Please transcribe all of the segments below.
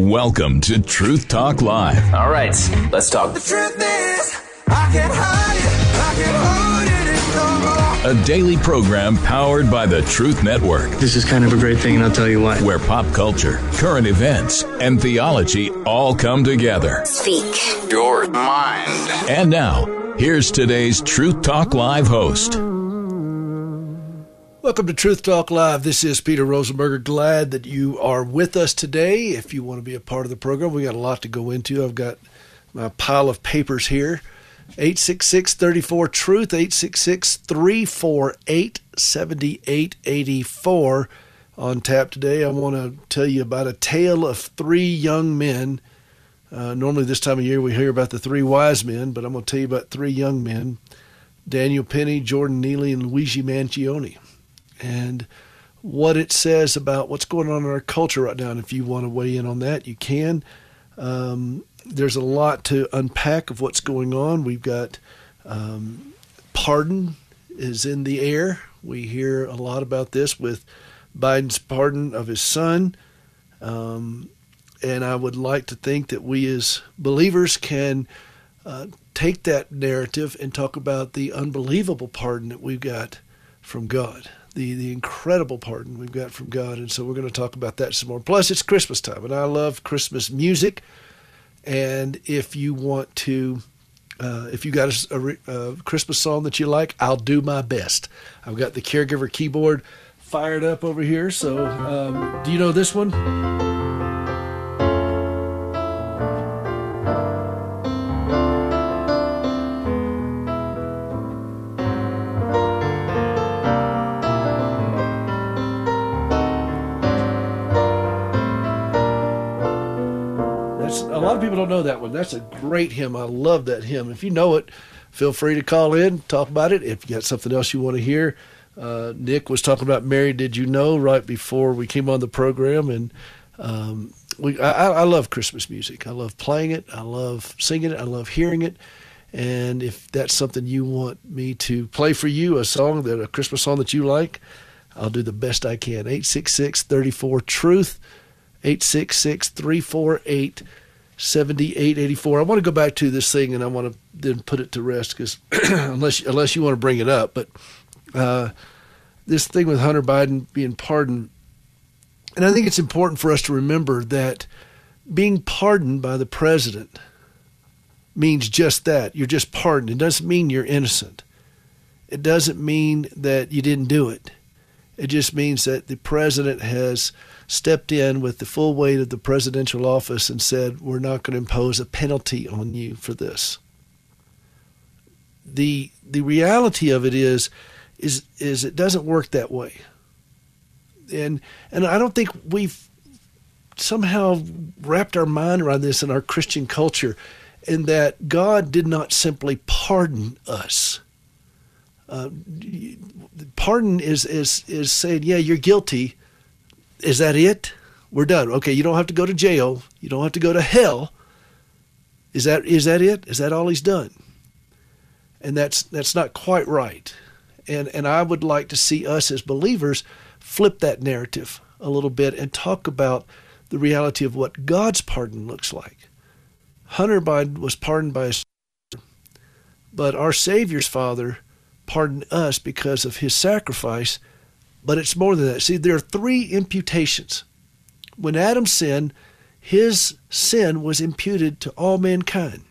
Welcome to Truth Talk Live. All right, let's talk. The truth is, I can't hide it. I can't hold it no more. A daily program powered by the Truth Network, This is kind of a great thing, and I'll tell you why. where pop culture, current events, and theology all come together. Speak Your mind. And now, here's today's Truth Talk Live host. Welcome to Truth Talk Live. This is Peter Rosenberger. Glad that you are with us today. If you want to be a part of the program, we got a lot to go into. I've got my pile of papers here. 866-34-TRUTH, 866-348-7884 on tap today. I want to tell you about a tale of three young men. Normally this time of year we hear about the three wise men, but I'm going to tell you about three young men, Daniel Penny, Jordan Neely, and Luigi Mangione, and what it says about what's going on in our culture right now. And if you want to weigh in on that, you can. There's a lot to unpack of what's going on. We've got pardon is in the air. We hear a lot about this with Biden's pardon of his son. And I would like to think that we as believers can take that narrative and talk about the unbelievable pardon that we've got from God, the incredible pardon we've got from God. And so we're going to talk about that some more. Plus, it's Christmas time, and I love Christmas music. And if you want to, if you got a Christmas song that you like, I'll do my best. I've got the Caregiver keyboard fired up over here. So do you know this one? A lot of people don't know that one. That's a great hymn. I love that hymn. If you know it, feel free to call in, talk about it. If you got something else you want to hear, Nick was talking about Mary Did You Know right before we came on the program, and I love Christmas music. I love playing it. I love singing it. I love hearing it. And if that's something you want me to play for you, a Christmas song that you like, I'll do the best I can. 866-34-TRUTH, 866-348-7884. I want to go back to this thing, and I want to then put it to rest, because unless you want to bring it up, but this thing with Hunter Biden being pardoned, and I think it's important for us to remember that being pardoned by the president means just that. You're just pardoned. It doesn't mean you're innocent. It doesn't mean that you didn't do it. It just means that the president has stepped in with the full weight of the presidential office and said, we're not going to impose a penalty on you for this. The reality of it is it doesn't work that way. And I don't think we've somehow wrapped our mind around this in our Christian culture, in that God did not simply pardon us. Pardon is saying, yeah, you're guilty. Is that it? We're done. Okay, you don't have to go to jail. You don't have to go to hell. Is that it? Is that all he's done? And that's not quite right. And I would like to see us as believers flip that narrative a little bit and talk about the reality of what God's pardon looks like. Hunter Biden was pardoned by his father, but our Savior's Father pardoned us because of his sacrifice. But it's more than that. See, there are three imputations. When Adam sinned, his sin was imputed to all mankind.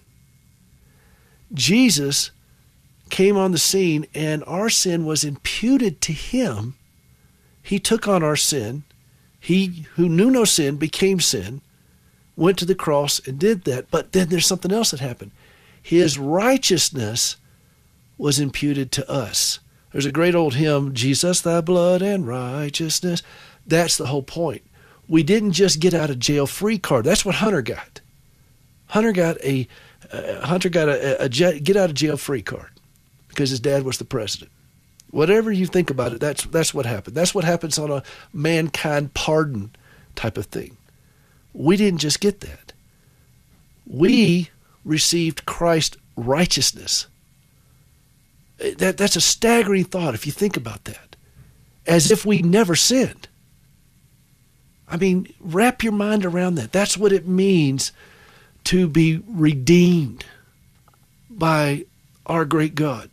Jesus came on the scene, and our sin was imputed to him. He took on our sin. He who knew no sin became sin, went to the cross and did that. But then there's something else that happened. His righteousness was imputed to us. There's a great old hymn, Jesus, thy blood and righteousness. That's the whole point. We didn't just get out of jail free card. That's what Hunter got. Hunter got a get out of jail free card because his dad was the president. Whatever you think about it, that's what happened. That's what happens on a mankind pardon type of thing. We didn't just get that. We received Christ's righteousness. That's a staggering thought if you think about that. As if we never sinned. I mean, wrap your mind around that. That's what it means to be redeemed by our great God.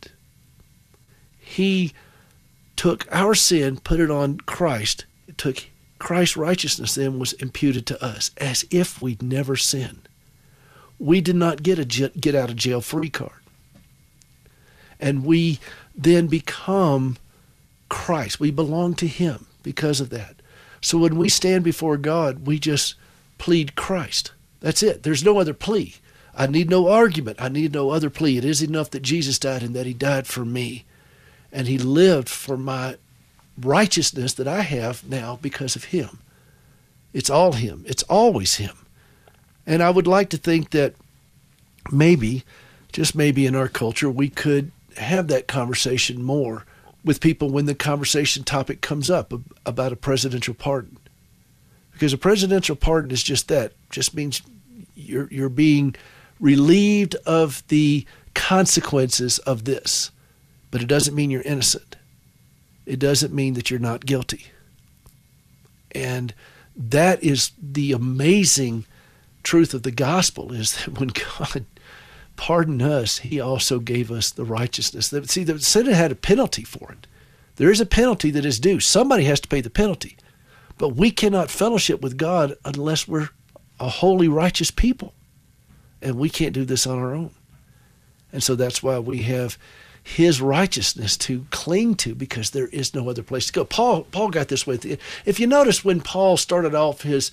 He took our sin, put it on Christ. It took Christ's righteousness then was imputed to us as if we'd never sinned. We did not get a get out of jail free card. And we then become Christ. We belong to him because of that. So when we stand before God, we just plead Christ. That's it. There's no other plea. I need no argument. I need no other plea. It is enough that Jesus died and that he died for me. And he lived for my righteousness that I have now because of him. It's all him. It's always him. And I would like to think that maybe, just maybe in our culture, we could have that conversation more with people when the conversation topic comes up about a presidential pardon. Because a presidential pardon is just that. Just means you're being relieved of the consequences of this. But it doesn't mean you're innocent. It doesn't mean that you're not guilty. And that is the amazing truth of the gospel, is that when God pardoned us, he also gave us the righteousness. See, the sin had a penalty for it. There is a penalty that is due. Somebody has to pay the penalty. But we cannot fellowship with God unless we're a holy, righteous people. And we can't do this on our own. And so that's why we have his righteousness to cling to, because there is no other place to go. Paul got this way. If you notice, when Paul started off his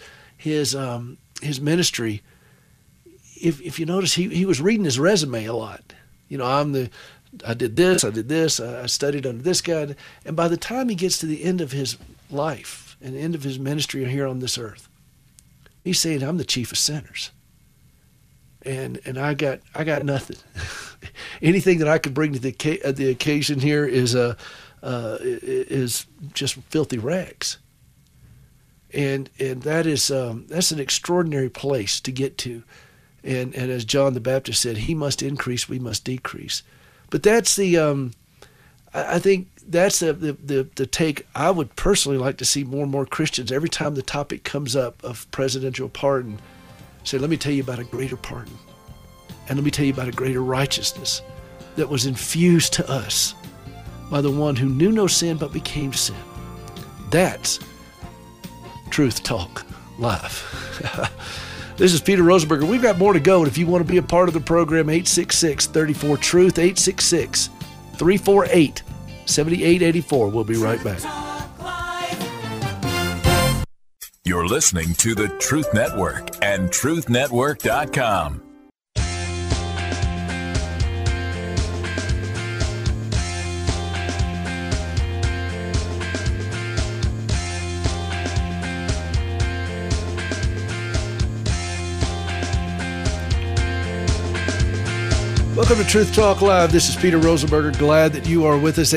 ministry, if you notice, he was reading his resume a lot. You know, I did this, I studied under this guy. And by the time he gets to the end of his life and the end of his ministry here on this earth, he's saying, I'm the chief of sinners. And I got nothing. Anything that I could bring to the occasion here is just filthy rags. And that is that's an extraordinary place to get to. And as John the Baptist said, he must increase, we must decrease. But that's the I think that's the take I would personally like to see more and more Christians, every time the topic comes up of presidential pardon, say, let me tell you about a greater pardon. And let me tell you about a greater righteousness that was infused to us by the one who knew no sin but became sin. That's Truth Talk Live. This is Peter Rosenberger. We've got more to go. And if you want to be a part of the program, 866-34-TRUTH, 866-348-7884. We'll be right back. You're listening to the Truth Network and truthnetwork.com. Welcome to Truth Talk Live. This is Peter Rosenberger. Glad that you are with us.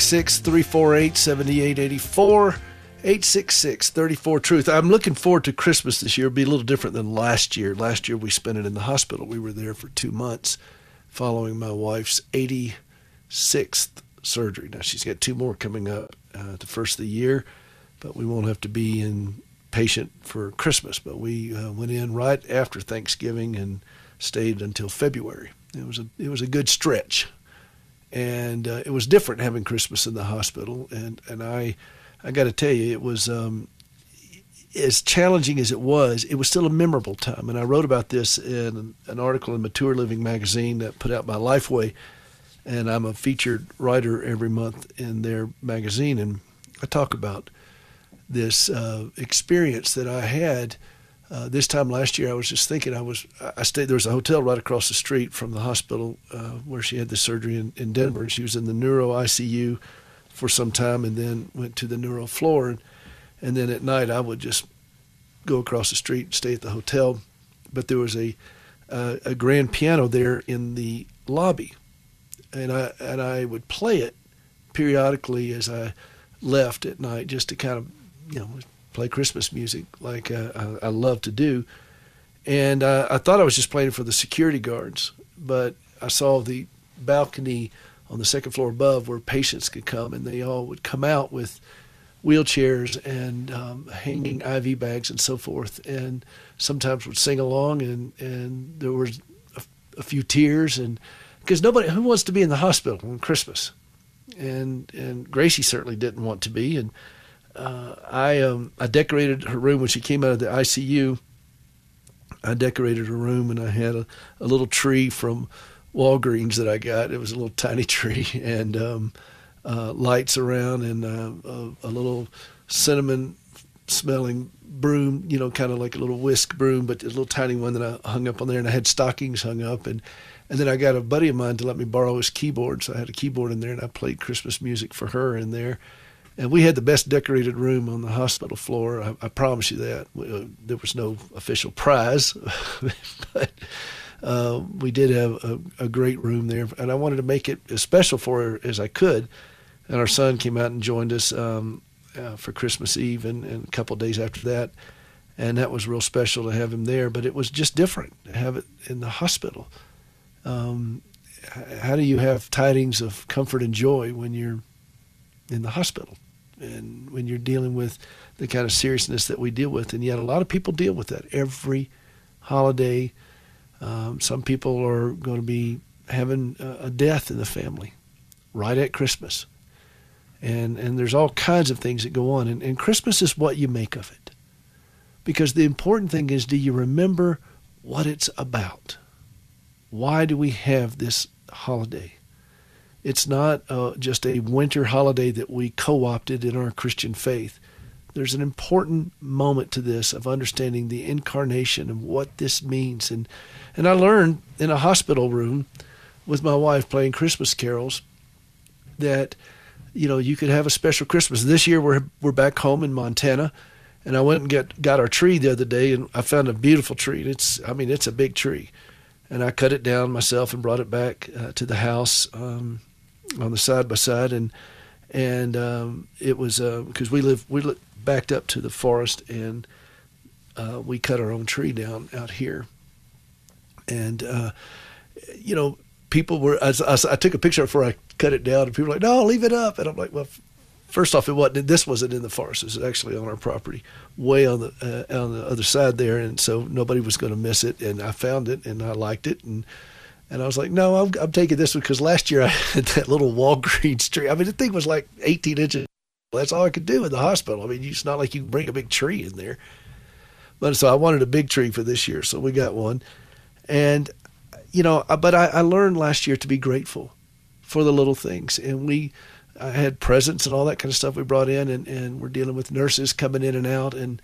866-348-7884. 866-34-TRUTH. I'm looking forward to Christmas this year. It'll be a little different than last year. Last year we spent it in the hospital. We were there for 2 months following my wife's 86th surgery. Now she's got 2 more coming up the first of the year, but we won't have to be inpatient for Christmas. But we went in right after Thanksgiving and stayed until February. It was a good stretch, and it was different having Christmas in the hospital. And I got to tell you, it was as challenging as it was still a memorable time. And I wrote about this in an article in Mature Living magazine that put out by Lifeway, and I'm a featured writer every month in their magazine. And I talk about this experience that I had. This time last year, I was just thinking, I stayed, there was a hotel right across the street from the hospital where she had the surgery in Denver. And she was in the neuro ICU for some time and then went to the neuro floor. And then at night, I would just go across the street and stay at the hotel. But there was a grand piano there in the lobby. And I would play it periodically as I left at night, just to kind of, play Christmas music like I love to do. And I thought I was just playing it for the security guards, but I saw the balcony on the second floor above where patients could come, and they all would come out with wheelchairs and hanging IV bags and so forth, and sometimes would sing along, and there was a few tears, and because who wants to be in the hospital on Christmas, and Gracie certainly didn't want to be, and I decorated her room when she came out of the ICU. I decorated her room, and I had a little tree from Walgreens that I got. It was a little tiny tree, and lights around, and a little cinnamon-smelling broom, kind of like a little whisk broom, but a little tiny one that I hung up on there, and I had stockings hung up, and then I got a buddy of mine to let me borrow his keyboard, so I had a keyboard in there, and I played Christmas music for her in there. And we had the best decorated room on the hospital floor. I promise you that. There was no official prize, but we did have a great room there. And I wanted to make it as special for her as I could. And our son came out and joined us for Christmas Eve and a couple of days after that. And that was real special to have him there. But it was just different to have it in the hospital. How do you have tidings of comfort and joy when you're in the hospital and when you're dealing with the kind of seriousness that we deal with? And yet a lot of people deal with that every holiday. Some people are going to be having a death in the family right at Christmas. And there's all kinds of things that go on. And Christmas is what you make of it. Because the important thing is, do you remember what it's about? Why do we have this holiday? It's not just a winter holiday that we co-opted in our Christian faith. There's an important moment to this of understanding the incarnation and what this means. And I learned in a hospital room with my wife playing Christmas carols that, you could have a special Christmas. This year we're back home in Montana, and I went and got our tree the other day, and I found a beautiful tree. It's a big tree. And I cut it down myself and brought it back to the house on the side by side, and it was because we live backed up to the forest, and we cut our own tree down out here. And people were. I took a picture before I cut it down, and people were like, "No, leave it up." And I'm like, "Well, first off, this wasn't in the forest. It was actually on our property, way on the other side there, and so nobody was going to miss it. And I found it, and I liked it, and I was like, no, I'm taking this one because last year I had that little Walgreens tree. The thing was like 18 inches. That's all I could do in the hospital. It's not like you can bring a big tree in there. But so I wanted a big tree for this year, so we got one. And but I learned last year to be grateful for the little things, and I had presents and all that kind of stuff we brought in, and we're dealing with nurses coming in and out, and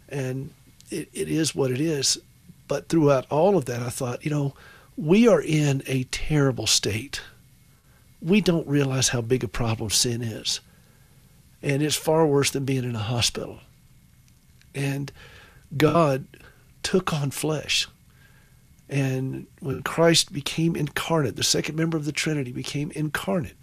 it is what it is. But throughout all of that, I thought, we are in a terrible state. We don't realize how big a problem sin is. And it's far worse than being in a hospital. And God took on flesh. And when Christ became incarnate, the second member of the Trinity became incarnate.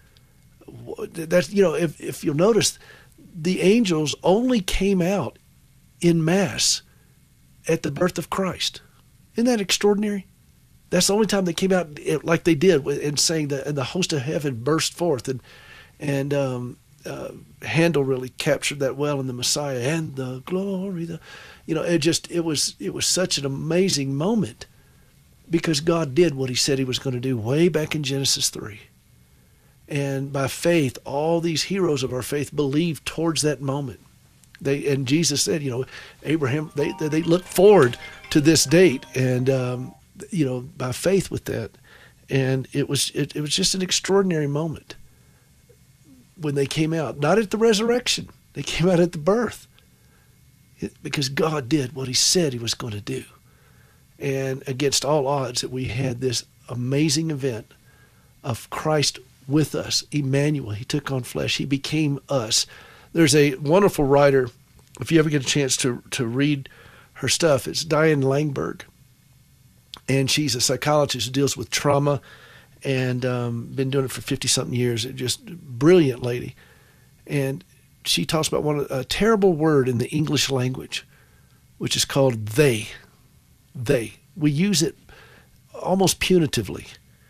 That's, if you'll notice, the angels only came out in Mass at the birth of Christ. Isn't that extraordinary? That's the only time they came out like they did and sang and the host of heaven burst forth, and Handel really captured that well in the Messiah and the glory. It was such an amazing moment because God did what He said He was going to do way back in Genesis 3. And by faith, all these heroes of our faith believed towards that moment. And Jesus said, Abraham, they looked forward to this date, and by faith with that. And it was just an extraordinary moment when they came out, not at the resurrection. They came out at the birth because God did what He said He was going to do. And against all odds that we had this amazing event of Christ with us, Emmanuel. He took on flesh. He became us. There's a wonderful writer, if you ever get a chance to read her stuff, it's Diane Langberg. And she's a psychologist who deals with trauma and been doing it for 50-something years. Just brilliant lady. And she talks about a terrible word in the English language, which is called they. They. We use it almost punitively.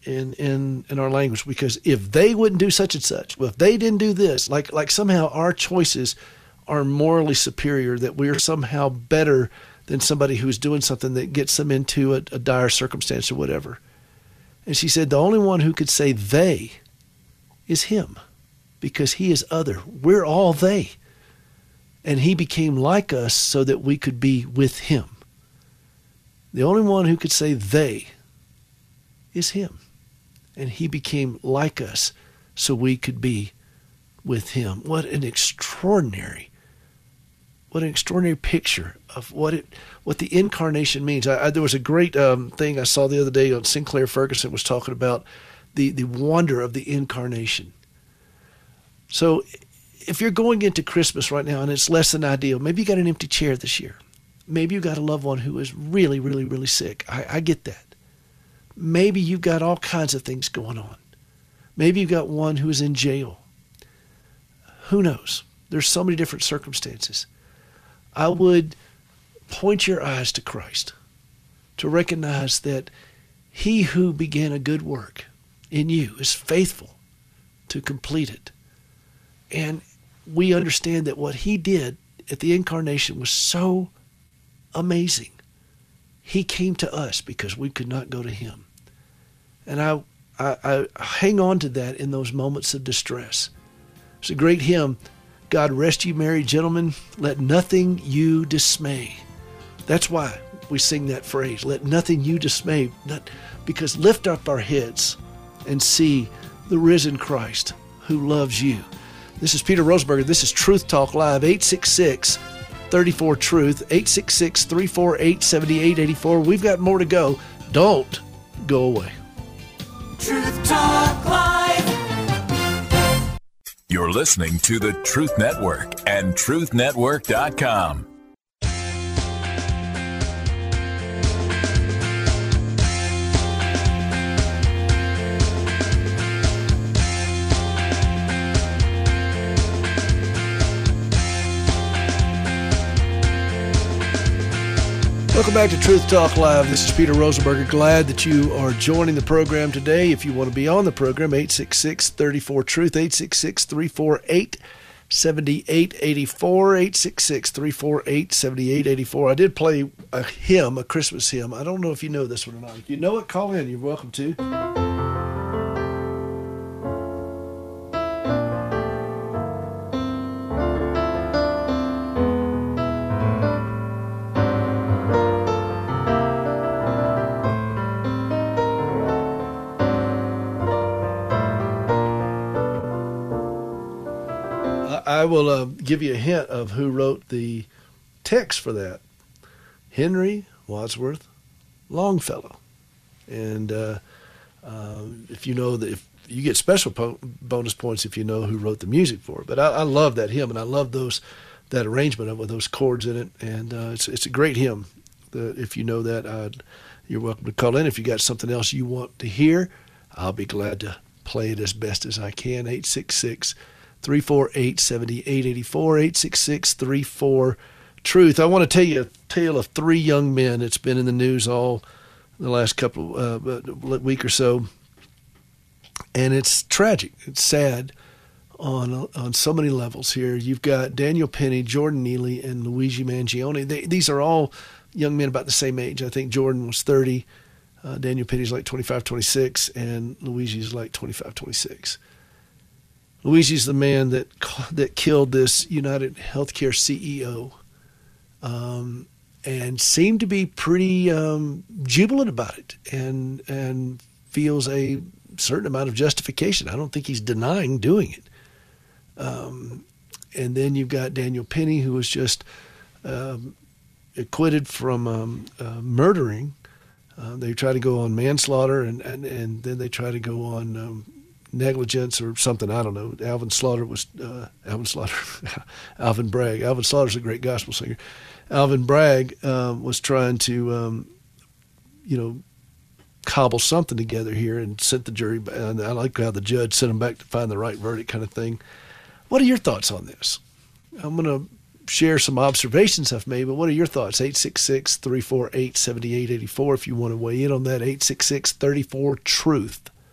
in our language, because if they wouldn't do such and such, well, if they didn't do this, like somehow our choices are morally superior, that we are somehow better than somebody who's doing something that gets them into a dire circumstance or whatever. And she said the only one who could say they is him, because he is other. We're all they. And he became like us so that we could be with him. The only one who could say they is him. And he became like us so we could be with him. What an extraordinary picture of what the incarnation means. There was a great thing I saw the other day on Sinclair Ferguson was talking about the wonder of the incarnation. So if you're going into Christmas right now and it's less than ideal, maybe you got an empty chair this year. Maybe you got a loved one who is really, really, really sick. I get that. Maybe you've got all kinds of things going on. Maybe you've got one who is in jail. Who knows? There's so many different circumstances. I would point your eyes to Christ, to recognize that he who began a good work in you is faithful to complete it. And we understand that what he did at the incarnation was so amazing. He came to us because we could not go to him. And I hang on to that in those moments of distress. It's a great hymn, God rest you merry gentlemen, let nothing you dismay. That's why we sing that phrase, let nothing you dismay, because lift up our heads and see the risen Christ who loves you. This is Peter Rosenberger. This is Truth Talk Live, 866-34-TRUTH, 866-348-7884. We've got more to go. Don't go away. Truth Talk Live. You're listening to the Truth Network and truthnetwork.com. Welcome back to Truth Talk Live. This is Peter Rosenberger. Glad that you are joining the program today. If you want to be on the program, 866-34-TRUTH, 866-348-7884, 866-348-7884. I did play a hymn, a Christmas hymn. I don't know if you know this one or not. If you know it, call in. You're welcome to. I will give you a hint of who wrote the text for that. Henry Wadsworth Longfellow. And if you know that, if you get special bonus points if you know who wrote the music for it. But I love that hymn, and I love that arrangement of with those chords in it. And it's a great hymn. If you know that, you're welcome to call in. If you got something else you want to hear, I'll be glad to play it as best as I can. 866-348-7884, 866-34-TRUTH. I want to tell you a tale of three young men. It's been in the news all the last week or so, and it's tragic. It's sad on so many levels here. You've got Daniel Penny, Jordan Neely, and Luigi Mangione. These are all young men about the same age. I think Jordan was 30. Daniel Penny's like 25, 26, and Luigi's like 25, 26. Luigi's the man that killed this United Healthcare CEO, and seemed to be pretty jubilant about it, and feels a certain amount of justification. I don't think he's denying doing it. And then you've got Daniel Penny, who was just acquitted from murdering. They try to go on manslaughter, and then they try to go on negligence or something. I don't know. Alvin Bragg. Alvin Slaughter's a great gospel singer. Alvin Bragg was trying to, cobble something together here and sent the jury. And I like how the judge sent them back to find the right verdict, kind of thing. What are your thoughts on this? I'm going to share some observations I've made, but what are your thoughts? 866-348-7884 if you want to weigh in on that. 866-34-TRUTH.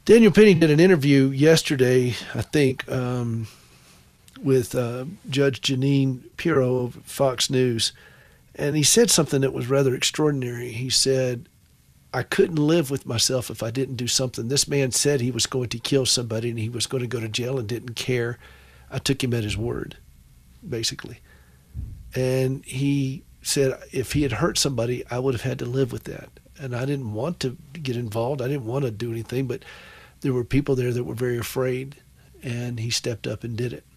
Daniel Penny did an interview yesterday, I think, with Judge Jeanine Pirro of Fox News, and he said something that was rather extraordinary. He said, I couldn't live with myself if I didn't do something. This man said he was going to kill somebody and he was going to go to jail and didn't care. I took him at his word, basically. And he said if he had hurt somebody, I would have had to live with that. And I didn't want to get involved. I didn't want to do anything, but there were people there that were very afraid, and he stepped up and did it.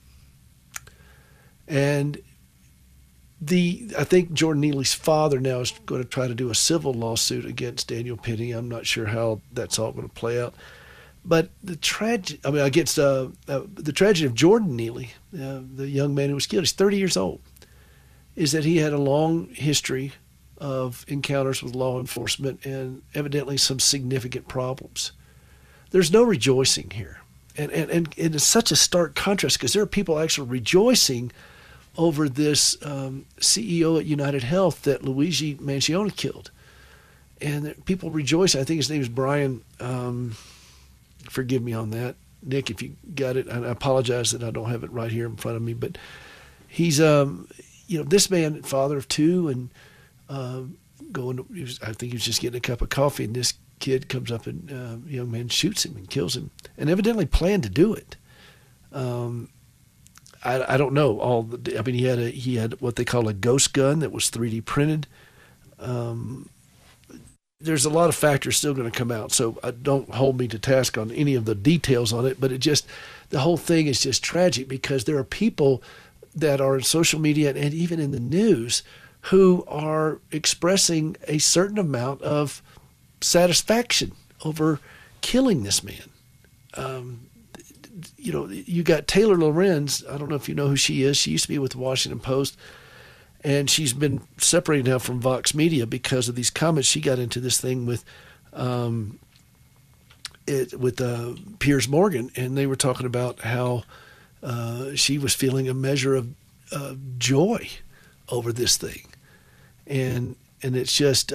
And I think Jordan Neely's father now is going to try to do a civil lawsuit against Daniel Penny. I'm not sure how that's all going to play out. But the tragedy of Jordan Neely, the young man who was killed, he's 30 years old, is that he had a long history of encounters with law enforcement and evidently some significant problems. There's no rejoicing here. And it's such a stark contrast because there are people actually rejoicing over this CEO at United Health that Luigi Mangione killed. And people rejoice. I think his name is Brian. Forgive me on that. Nick, if you got it, I apologize that I don't have it right here in front of me. But he's, this man, father of two, and I think he was just getting a cup of coffee, and this kid comes up and young man shoots him and kills him, and evidently planned to do it. I don't know he had what they call a ghost gun that was 3D printed. There's a lot of factors still going to come out, so don't hold me to task on any of the details on it, but the whole thing is just tragic because there are people that are in social media and even in the news who are expressing a certain amount of satisfaction over killing this man. You got Taylor Lorenz. I don't know if you know who she is. She used to be with the Washington Post, and she's been separated now from Vox Media because of these comments. She got into this thing with Piers Morgan, and they were talking about how she was feeling a measure of joy over this thing, and it's just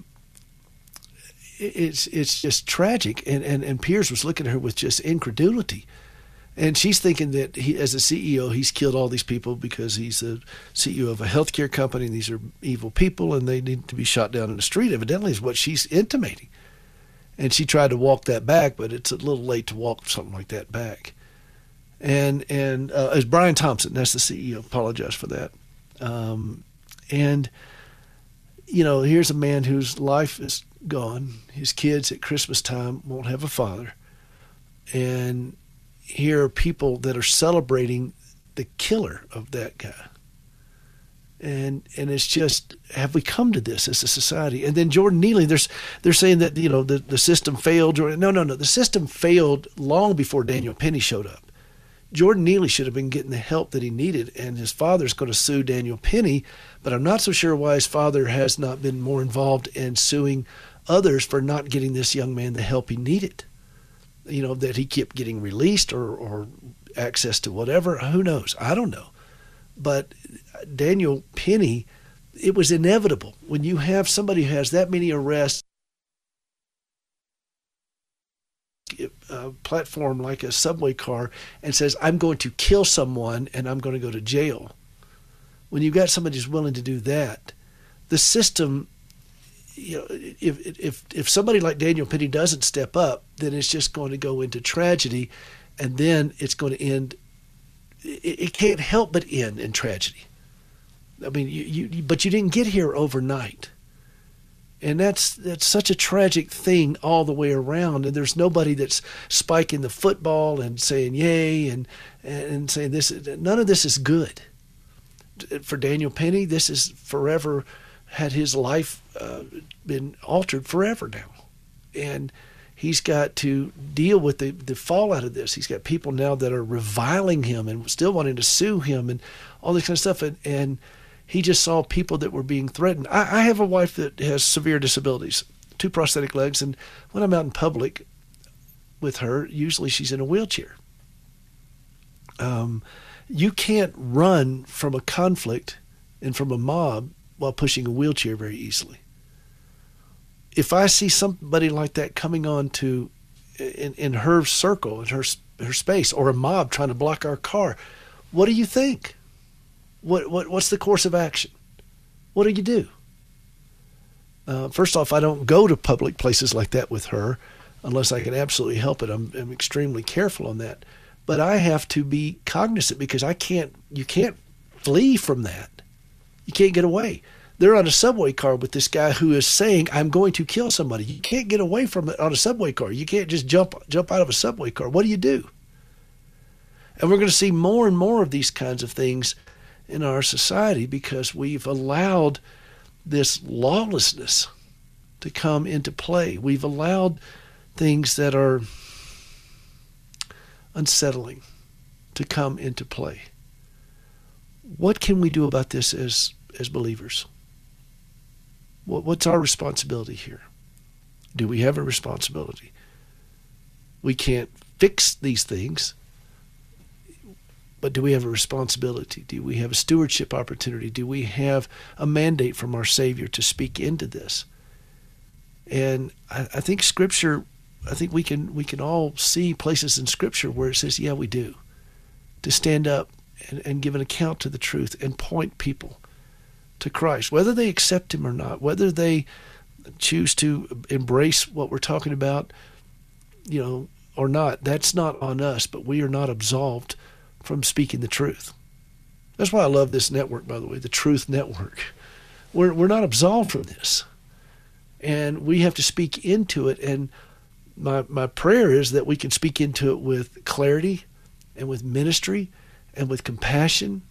it's just tragic. And Piers was looking at her with just incredulity. And she's thinking that he, as a CEO, he's killed all these people because he's the CEO of a healthcare company, and these are evil people, and they need to be shot down in the street, evidently, is what she's intimating. And she tried to walk that back, but it's a little late to walk something like that back. And as Brian Thompson, that's the CEO, apologize for that. Here's a man whose life is gone. His kids at Christmas time won't have a father. And here are people that are celebrating the killer of that guy. And it's just, have we come to this as a society? And then Jordan Neely, they're saying that, the system failed. No. The system failed long before Daniel Penny showed up. Jordan Neely should have been getting the help that he needed, and his father's going to sue Daniel Penny, but I'm not so sure why his father has not been more involved in suing others for not getting this young man the help he needed. That he kept getting released or access to whatever. Who knows? I don't know. But Daniel Penny, it was inevitable. When you have somebody who has that many arrests, a platform like a subway car, and says, I'm going to kill someone and I'm going to go to jail. When you've got somebody who's willing to do that, the system, if somebody like Daniel Penny doesn't step up, then it's just going to go into tragedy, and then it's going to end. It can't help but end in tragedy. I mean, but you didn't get here overnight. And that's such a tragic thing all the way around. And there's nobody that's spiking the football and saying yay and saying this. None of this is good. For Daniel Penny, this is forever, had his life been altered forever now. And he's got to deal with the fallout of this. He's got people now that are reviling him and still wanting to sue him and all this kind of stuff. And he just saw people that were being threatened. I have a wife that has severe disabilities, 2 prosthetic legs, and when I'm out in public with her, usually she's in a wheelchair. You can't run from a conflict and from a mob while pushing a wheelchair very easily. If I see somebody like that coming on to in her circle, in her space, or a mob trying to block our car, what do you think? What's the course of action? What do you do? First off, I don't go to public places like that with her unless I can absolutely help it. I'm extremely careful on that. But I have to be cognizant because you can't flee from that. You can't get away. They're on a subway car with this guy who is saying, I'm going to kill somebody. You can't get away from it on a subway car. You can't just jump out of a subway car. What do you do? And we're going to see more and more of these kinds of things in our society because we've allowed this lawlessness to come into play. We've allowed things that are unsettling to come into play. What can we do about this as believers? What's our responsibility here? Do we have a responsibility? We can't fix these things, but do we have a responsibility? Do we have a stewardship opportunity? Do we have a mandate from our Savior to speak into this? And I think Scripture, we can all see places in Scripture where it says, yeah, we do. To stand up and give an account to the truth and point people to Christ, whether they accept Him or not, whether they choose to embrace what we're talking about, or not. That's not on us, but we are not absolved from speaking the truth. That's why I love this network, by the way, the Truth Network. We're not absolved from this, and we have to speak into it. And my prayer is that we can speak into it with clarity and with ministry and with compassion,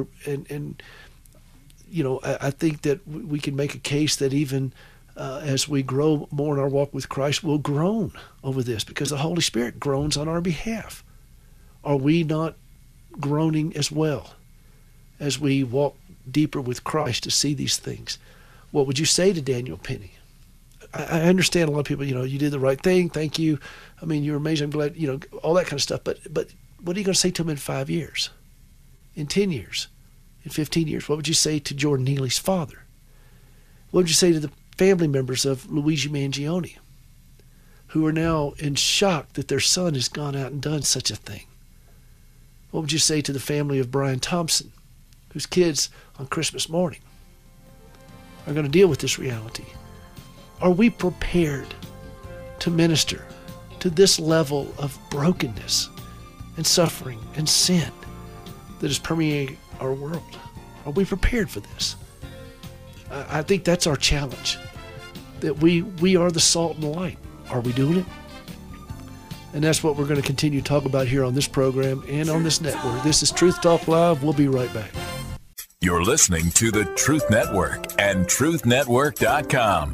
I think that we can make a case that even as we grow more in our walk with Christ, we'll groan over this because the Holy Spirit groans on our behalf. Are we not groaning as well as we walk deeper with Christ to see these things? What would you say to Daniel Penny? I understand a lot of people, you did the right thing. Thank you. I mean, you're amazing. I'm glad, all that kind of stuff. But what are you going to say to him in 5 years, in 10 years? In 15 years, what would you say to Jordan Neely's father? What would you say to the family members of Luigi Mangione, who are now in shock that their son has gone out and done such a thing? What would you say to the family of Brian Thompson, whose kids on Christmas morning are going to deal with this reality? Are we prepared to minister to this level of brokenness and suffering and sin that is permeating our world? Are we prepared for this? I think that's our challenge, that we are the salt and the light. Are we doing it? And that's what we're going to continue to talk about here on this program and on this network. This is Truth Talk Live. We'll be right back. You're listening to the Truth Network and truthnetwork.com.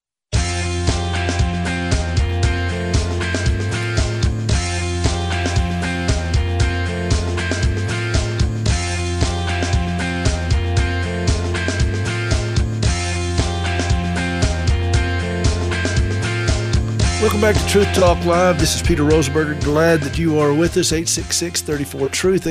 Welcome back to Truth Talk Live. This is Peter Rosenberger. Glad that you are with us. 866-34-TRUTH,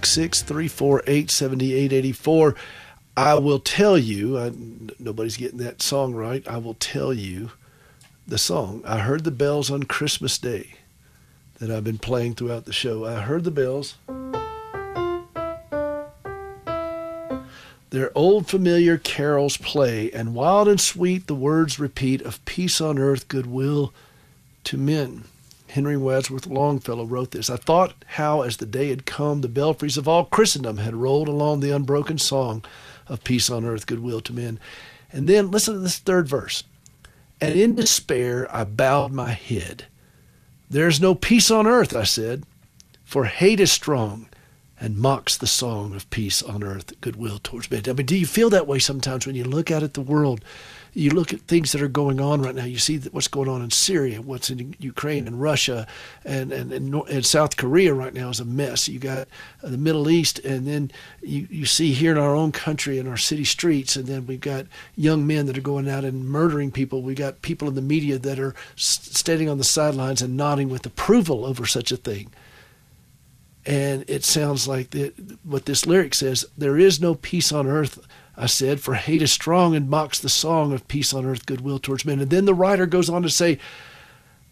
866-348-7884. I will tell you, nobody's getting that song right. I will tell you the song. I heard the bells on Christmas Day that I've been playing throughout the show. I heard the bells. Their old familiar carols play, and wild and sweet the words repeat of peace on earth, goodwill to men. Henry Wadsworth Longfellow wrote this. I thought how, as the day had come, the belfries of all Christendom had rolled along the unbroken song of peace on earth, goodwill to men. And then listen to this third verse. And in despair I bowed my head. There's no peace on earth, I said, for hate is strong and mocks the song of peace on earth, goodwill towards men. I mean, do you feel that way sometimes when you look out at the world? You look at things that are going on right now. You see what's going on in Syria, what's in Ukraine and Russia, and South Korea right now is a mess. You got the Middle East, and then you see here in our own country, in our city streets, and then we've got young men that are going out and murdering people. We got people in the media that are standing on the sidelines and nodding with approval over such a thing. And it sounds like what this lyric says, there is no peace on earth, I said, for hate is strong and mocks the song of peace on earth, goodwill towards men. And then the writer goes on to say,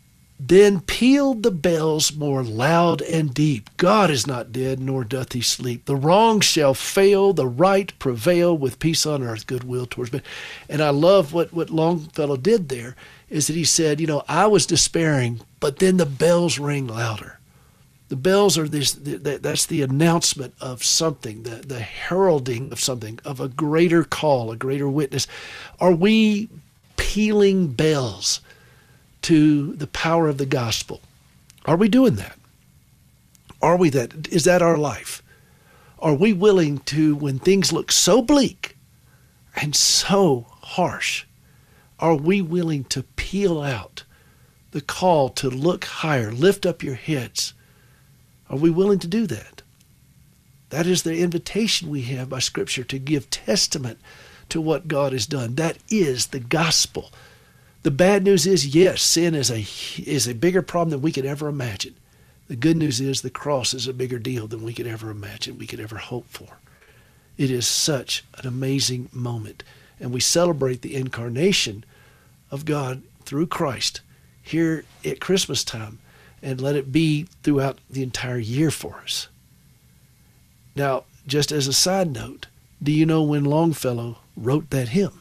Then pealed the bells more loud and deep. God is not dead, nor doth he sleep. The wrong shall fail, the right prevail, with peace on earth, goodwill towards men. And I love what Longfellow did there, is that he said, I was despairing, but then the bells ring louder. The bells are that's the announcement of something, the heralding of something, of a greater call, a greater witness. Are we pealing bells to the power of the gospel? Are we doing that? Are we that? Is that our life? Are we willing to, when things look so bleak and so harsh, are we willing to peal out the call to look higher, lift up your heads? Are we willing to do that? That is the invitation we have by Scripture, to give testament to what God has done. That is the gospel. The bad news is, yes, sin is a bigger problem than we could ever imagine. The good news is the cross is a bigger deal than we could ever imagine, we could ever hope for. It is such an amazing moment. And we celebrate the incarnation of God through Christ here at Christmas time, and let it be throughout the entire year for us. Now, just as a side note, do you know when Longfellow wrote that hymn?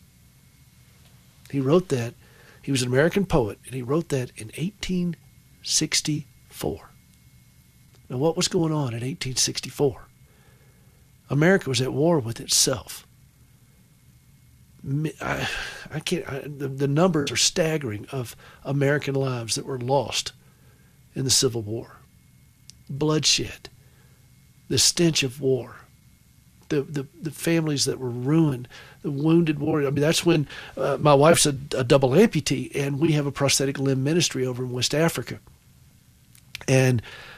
He wrote that. He was an American poet, and he wrote that in 1864. Now, what was going on in 1864? America was at war with itself. The numbers are staggering of American lives that were lost in the Civil War. Bloodshed, the stench of war, the families that were ruined, the wounded warriors. I mean, that's when my wife's a double amputee, and we have a prosthetic limb ministry over in West Africa. And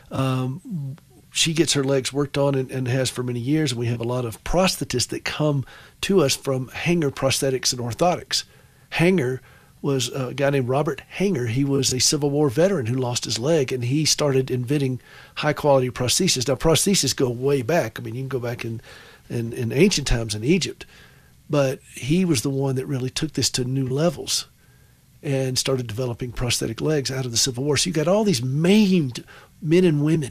she gets her legs worked on and has for many years. And we have a lot of prosthetists that come to us from Hanger Prosthetics and Orthotics. Hanger was a guy named Robert Hanger. He was a Civil War veteran who lost his leg, and he started inventing high-quality prosthesis. Now, prosthesis go way back. I mean, you can go back in ancient times in Egypt. But he was the one that really took this to new levels and started developing prosthetic legs out of the Civil War. So you got all these maimed men and women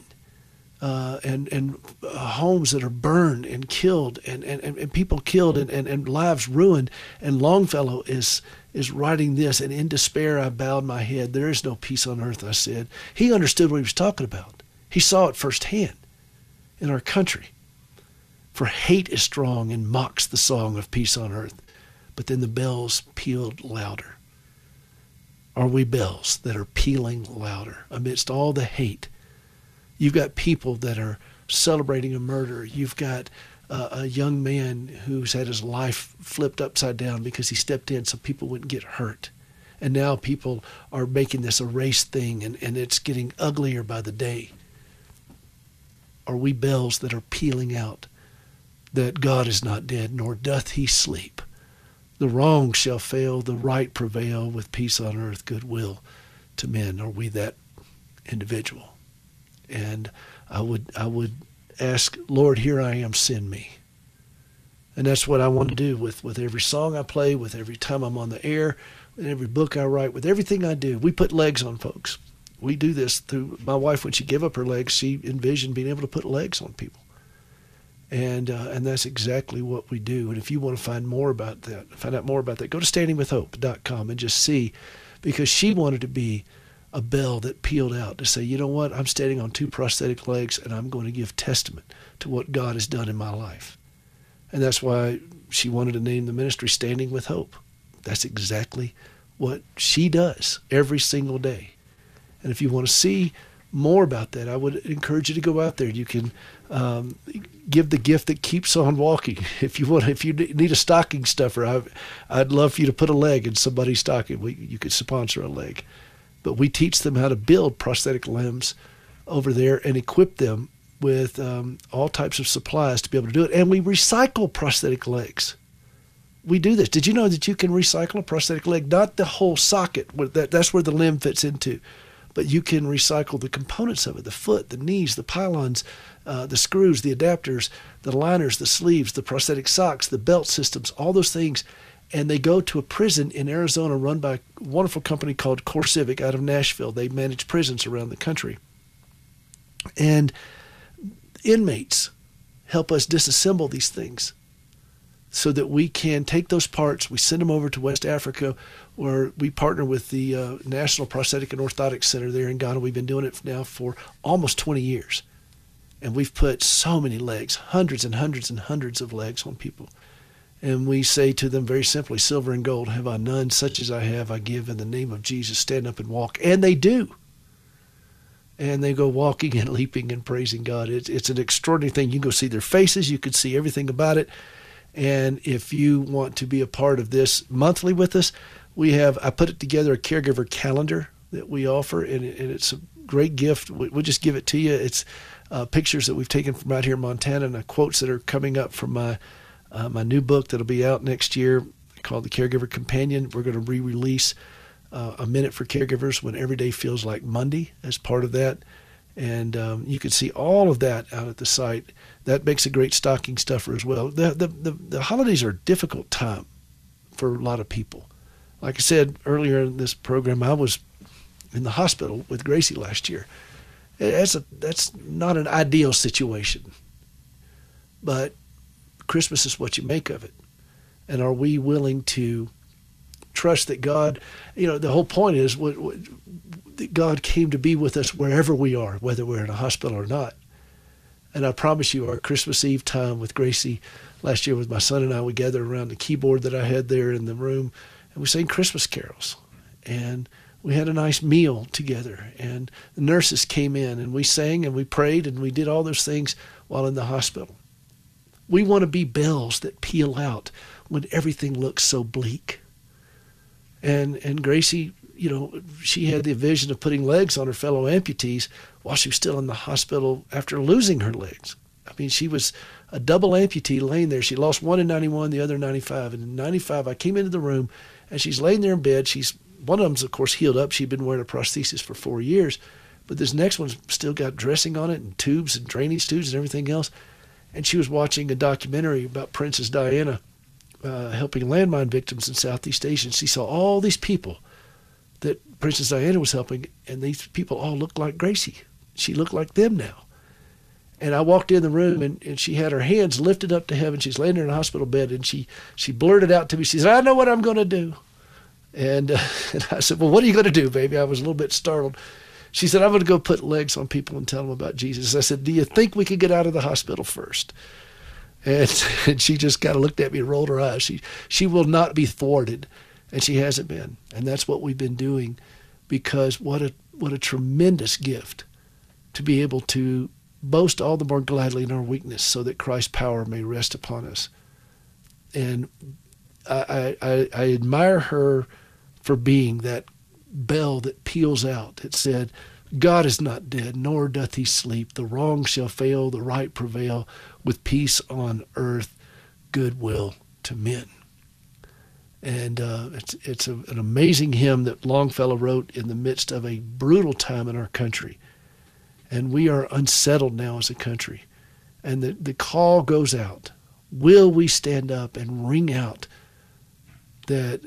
and homes that are burned and killed and people killed and lives ruined. And Longfellow is writing this, and in despair I bowed my head. There is no peace on earth, I said. He understood what he was talking about. He saw it firsthand in our country. For hate is strong and mocks the song of peace on earth. But then the bells pealed louder. Are we bells that are pealing louder amidst all the hate? You've got people that are celebrating a murder. You've got a young man who's had his life flipped upside down because he stepped in so people wouldn't get hurt. And now people are making this a race thing, and it's getting uglier by the day. Are we bells that are pealing out that God is not dead, nor doth he sleep? The wrong shall fail, the right prevail, with peace on earth, goodwill to men. Are we that individual? And I would ask, Lord, here I am, send me. And that's what I want to do with every song I play, with every time I'm on the air, with every book I write, with everything I do. We put legs on folks. We do this through my wife. When she gave up her legs, she envisioned being able to put legs on people. And that's exactly what we do. And if you want to find out more about that, go to standingwithhope.com and just see, because she wanted to be a bell that pealed out to say, you know what, I'm standing on two prosthetic legs, and I'm going to give testament to what God has done in my life. And that's why she wanted to name the ministry Standing with Hope. That's exactly what she does every single day. And if you want to see more about that, I would encourage you to go out there. You can give the gift that keeps on walking. If you need a stocking stuffer, I'd love for you to put a leg in somebody's stocking. You could sponsor a leg. But we teach them how to build prosthetic limbs over there and equip them with all types of supplies to be able to do it. And we recycle prosthetic legs. We do this. Did you know that you can recycle a prosthetic leg? Not the whole socket. That's where the limb fits into. But you can recycle the components of it, the foot, the knees, the pylons, the screws, the adapters, the liners, the sleeves, the prosthetic socks, the belt systems, all those things. And they go to a prison in Arizona run by a wonderful company called CoreCivic out of Nashville. They manage prisons around the country. And inmates help us disassemble these things so that we can take those parts. We send them over to West Africa, where we partner with the National Prosthetic and Orthotic Center there in Ghana. We've been doing it now for almost 20 years. And we've put so many legs, hundreds and hundreds and hundreds of legs on people. And we say to them very simply, silver and gold have I none, such as I have I give in the name of Jesus, stand up and walk. And they do. And they go walking and leaping and praising God. It's an extraordinary thing. You can go see their faces. You can see everything about it. And if you want to be a part of this monthly with us, I put it together, a caregiver calendar that we offer, and it's a great gift. We'll just give it to you. It's pictures that we've taken from out here in Montana and quotes that are coming up from my new book that'll be out next year called The Caregiver Companion. We're going to re-release A Minute for Caregivers When Every Day Feels Like Monday as part of that. And you can see all of that out at the site. That makes a great stocking stuffer as well. The holidays are a difficult time for a lot of people. Like I said earlier in this program, I was in the hospital with Gracie last year. That's not an ideal situation. But Christmas is what you make of it. And are we willing to trust that God, the whole point is that God came to be with us wherever we are, whether we're in a hospital or not. And I promise you, our Christmas Eve time with Gracie last year with my son and I, we gathered around the keyboard that I had there in the room, and we sang Christmas carols. And we had a nice meal together. And the nurses came in, and we sang and we prayed and we did all those things while in the hospital. We want to be bells that peal out when everything looks so bleak. And Gracie, she had the vision of putting legs on her fellow amputees while she was still in the hospital after losing her legs. I mean, she was a double amputee laying there. She lost one in 91, the other in 95. And in 95, I came into the room, and she's laying there in bed. One of them's, of course, healed up. She'd been wearing a prosthesis for 4 years. But this next one's still got dressing on it and tubes and drainage tubes and everything else. And she was watching a documentary about Princess Diana helping landmine victims in Southeast Asia. And she saw all these people that Princess Diana was helping, and these people all looked like Gracie. She looked like them now. And I walked in the room, and she had her hands lifted up to heaven. She's laying there in a hospital bed, and she blurted out to me, she said, I know what I'm going to do. And I said, well, what are you going to do, baby? I was a little bit startled. She said, I'm going to go put legs on people and tell them about Jesus. I said, do you think we could get out of the hospital first? And she just kind of looked at me and rolled her eyes. She will not be thwarted, and she hasn't been. And that's what we've been doing, because what a tremendous gift to be able to boast all the more gladly in our weakness so that Christ's power may rest upon us. And I admire her for being that bell that peals out. It said, God is not dead, nor doth he sleep. The wrong shall fail, the right prevail, with peace on earth, goodwill to men. And it's an amazing hymn that Longfellow wrote in the midst of a brutal time in our country. And we are unsettled now as a country. And the call goes out. Will we stand up and ring out that,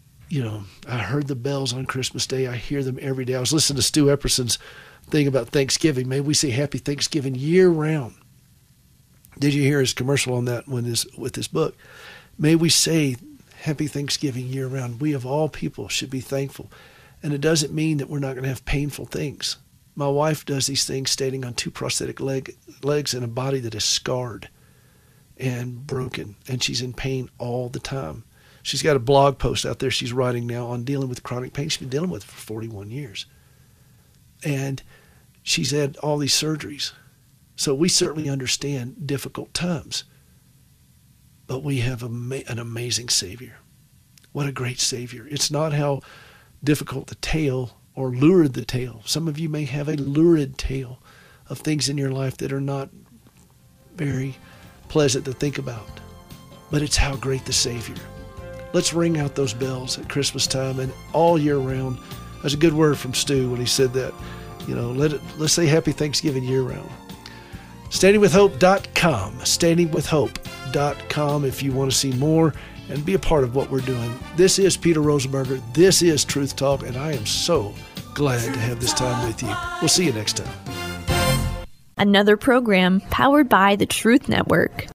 I heard the bells on Christmas Day. I hear them every day. I was listening to Stu Epperson's thing about Thanksgiving. May we say Happy Thanksgiving year round. Did you hear his commercial on that with his book? May we say Happy Thanksgiving year round. We of all people should be thankful. And it doesn't mean that we're not going to have painful things. My wife does these things standing on two prosthetic legs and a body that is scarred and broken, and she's in pain all the time. She's got a blog post out there she's writing now on dealing with chronic pain she's been dealing with for 41 years. And she's had all these surgeries. So we certainly understand difficult times. But we have an amazing Savior. What a great Savior. It's not how difficult the tale or lurid the tale. Some of you may have a lurid tale of things in your life that are not very pleasant to think about. But it's how great the Savior. Let's ring out those bells at Christmas time and all year round. That's a good word from Stu when he said that. Let's say Happy Thanksgiving year round. StandingWithHope.com. StandingWithHope.com. TruthNetwork.com if you want to see more and be a part of what we're doing. This is Peter Rosenberger. This is Truth Talk, and I am so glad to have this time with you. We'll see you next time. Another program powered by the Truth Network.